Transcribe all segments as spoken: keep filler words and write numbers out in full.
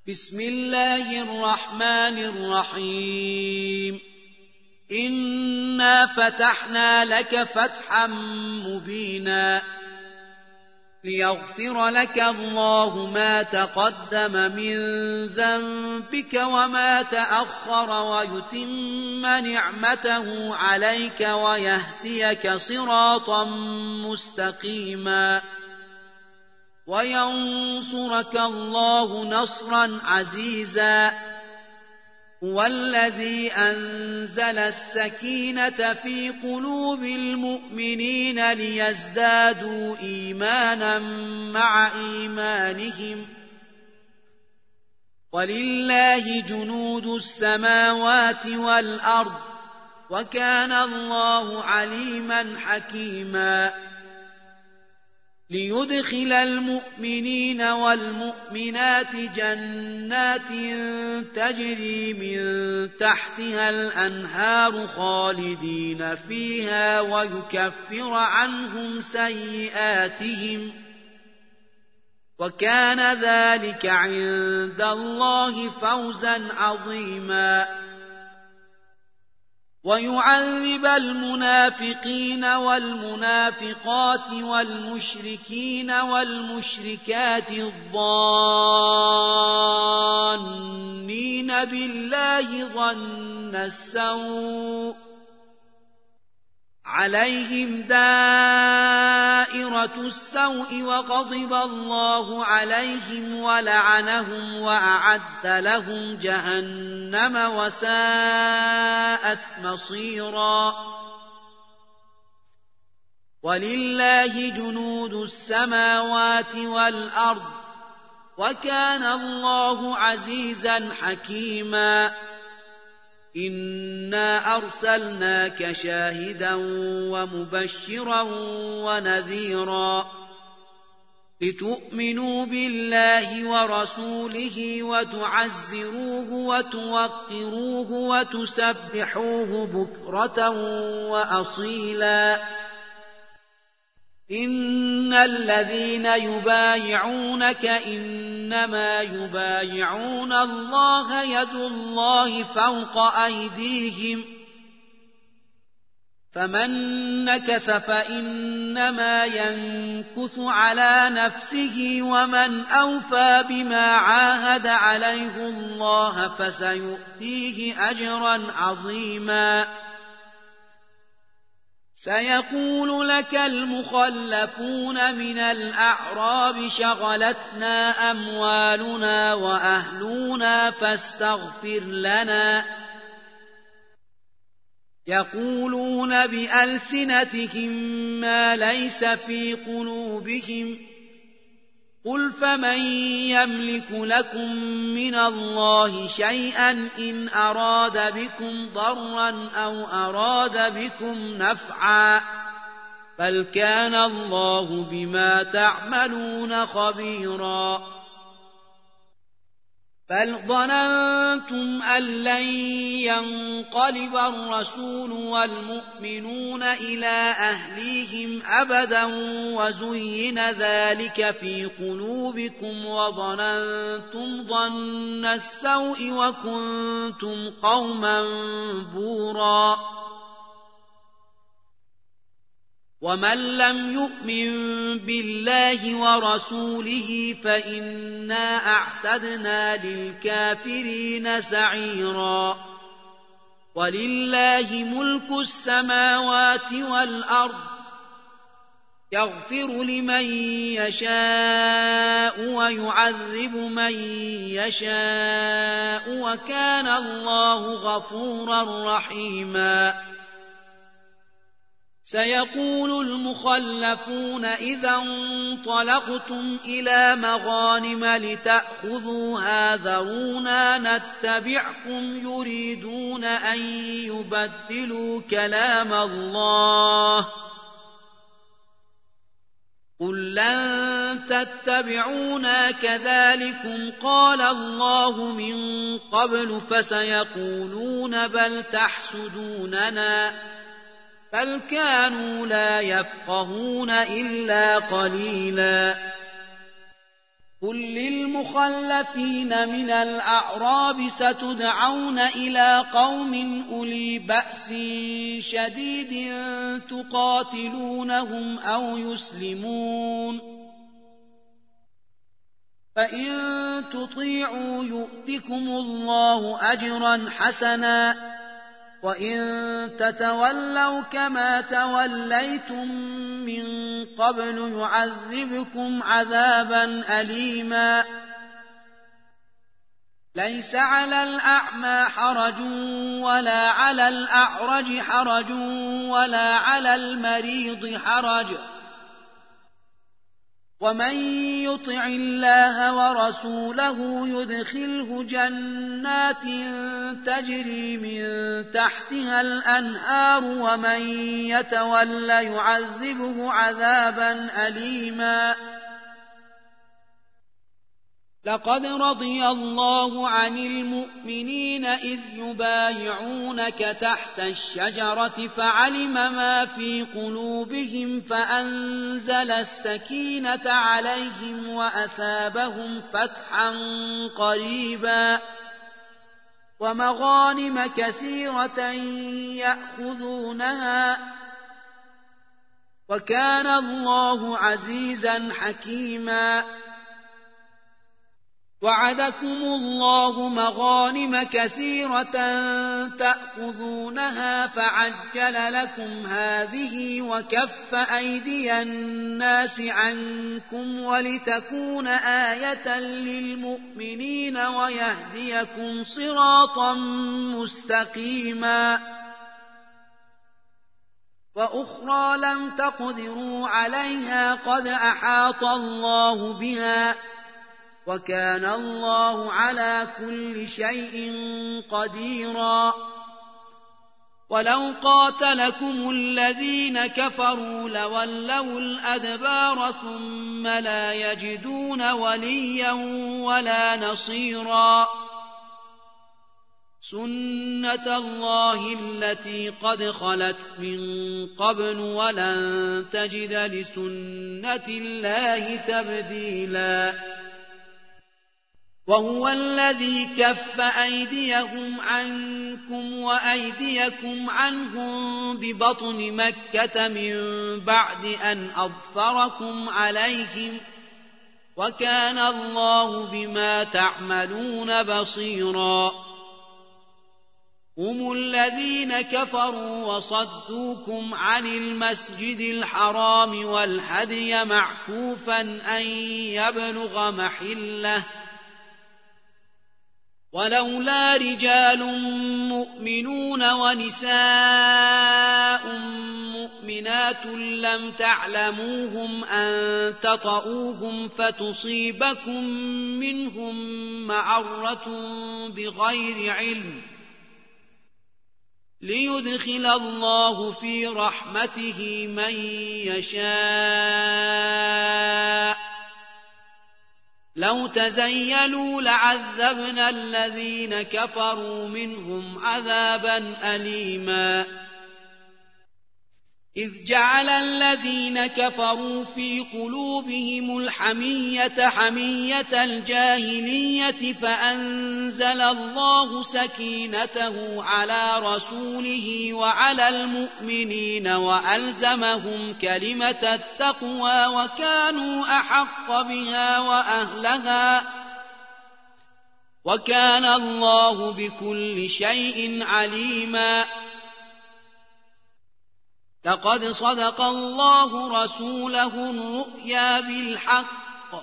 بسم الله الرحمن الرحيم إنا فتحنا لك فتحا مبينا ليغفر لك الله ما تقدم من ذنبك وما تأخر ويتم نعمته عليك ويهديك صراطا مستقيما وينصرك الله نصرا عزيزا هو الذي أنزل السكينة في قلوب المؤمنين ليزدادوا إيمانا مع إيمانهم ولله جنود السماوات والأرض وكان الله عليما حكيما ليدخل المؤمنين والمؤمنات جنات تجري من تحتها الأنهار خالدين فيها ويكفر عنهم سيئاتهم وكان ذلك عند الله فوزا عظيما ويعذب المنافقين والمنافقات والمشركين والمشركات الظانين بالله ظن السوء عليهم دائرة السوء وغضب الله عليهم ولعنهم وأعد لهم جهنم وساءت مصيرا ولله جنود السماوات والأرض وكان الله عزيزا حكيما إنا أرسلناك شاهدا ومبشرا ونذيرا لتؤمنوا بالله ورسوله وتعزروه وتوقروه وتسبحوه بكرة وأصيلا إن الذين يبايعونك إنما يبايعون الله يد الله فوق أيديهم فمن نكث فإنما ينكث على نفسه ومن أوفى بما عاهد عليه الله فسيؤتيه أجرا عظيما سيقول لك المخلفون من الأعراب شغلتنا أموالنا وأهلنا فاستغفر لنا يقولون بألسنتهم ما ليس في قلوبهم قل فمن يملك لكم من الله شيئا إن أراد بكم ضرا أو أراد بكم نفعا بل كان الله بما تعملون خبيرا بل ظننتم أن لن ينقلب الرسول والمؤمنون إلى أهليهم أبدا وزين ذلك في قلوبكم وظننتم ظن السوء وكنتم قوما بورا ومن لم يؤمن بالله ورسوله فإنا أعتدنا للكافرين سعيرا ولله ملك السماوات والأرض يغفر لمن يشاء ويعذب من يشاء وكان الله غفورا رحيما سيقول المخلفون إذا انطلقتم إلى مغانم لتأخذوها ذرونا نتبعكم يريدون أن يبدلوا كلام الله قل لن تتبعونا كذلكم قال الله من قبل فسيقولون بل تحسدوننا بل كانوا لا يفقهون إلا قليلا قل للمخلفين من الأعراب ستدعون إلى قوم أولي بأس شديد تقاتلونهم أو يسلمون فإن تطيعوا يؤتكم الله أجرا حسنا وإن تتولوا كما توليتم من قبل يعذبكم عذابا أليما ليس على الأعمى حرج ولا على الأعرج حرج ولا على المريض حرج ومن يطع الله ورسوله يدخله جنات تجري من تحتها الأنهار ومن يتولى يعذبه عذابا أليما لقد رضي الله عن المؤمنين إذ يبايعونك تحت الشجرة فعلم ما في قلوبهم فأنزل السكينة عليهم وأثابهم فتحا قريبا ومغانم كثيرة يأخذونها وكان الله عزيزا حكيما وعدكم الله مغانم كثيرة تأخذونها فعجل لكم هذه وكف أيدي الناس عنكم ولتكون آية للمؤمنين ويهديكم صراطا مستقيما وأخرى لم تقدروا عليها قد أحاط الله بها وكان الله على كل شيء قديرا ولو قاتلكم الذين كفروا لولوا الأدبار ثم لا يجدون وليا ولا نصيرا سنة الله التي قد خلت من قبل ولن تجد لسنة الله تبديلا وهو الذي كف أيديهم عنكم وأيديكم عنهم ببطن مكة من بعد أن أظفركم عليهم وكان الله بما تعملون بصيرا هم الذين كفروا وصدوكم عن المسجد الحرام والهدي معكوفا أن يبلغ محله ولولا رجال مؤمنون ونساء مؤمنات لم تعلموهم أن تطؤوهم فتصيبكم منهم معرة بغير علم ليدخل الله في رحمته من يشاء لو تزيلوا لعذبنا الذين كفروا منهم عذابا أليما إذ جعل الذين كفروا في قلوبهم الحمية حمية الجاهلية فأنزل الله سكينته على رسوله وعلى المؤمنين وألزمهم كلمة التقوى وكانوا أحق بها وأهلها وكان الله بكل شيء عليما لقد صدق الله رسوله الرؤيا بالحق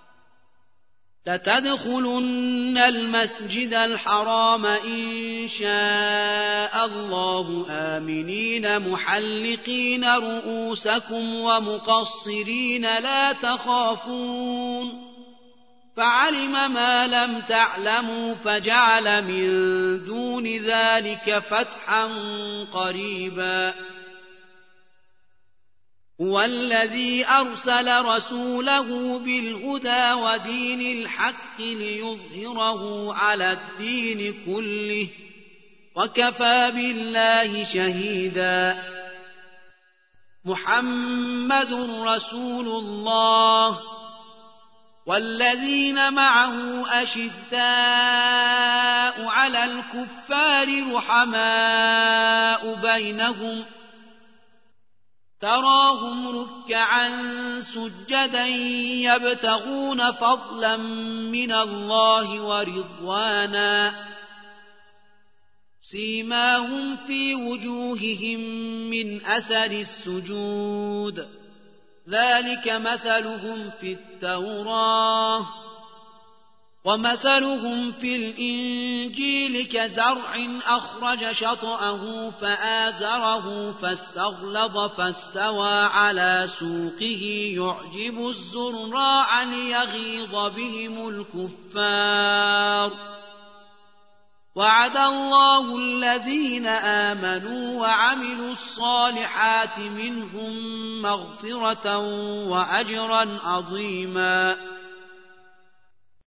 لتدخلن المسجد الحرام إن شاء الله آمنين محلقين رؤوسكم ومقصرين لا تخافون فعلم ما لم تعلموا فجعل من دون ذلك فتحا قريبا هو الذي أرسل رسوله بالهدى ودين الحق ليظهره على الدين كله وكفى بالله شهيدا محمد رسول الله والذين معه أشداء على الكفار رحماء بينهم تراهم ركعا سجدا يبتغون فضلا من الله ورضوانا سيماهم في وجوههم من أثر السجود ذلك مثلهم في التوراة ومثلهم في الإنجيل كزرع أخرج شطأه فآزره فاستغلظ فاستوى على سوقه يعجب الزراع ليغيظ بهم الكفار وعد الله الذين آمنوا وعملوا الصالحات منهم مغفرة وأجرا عظيما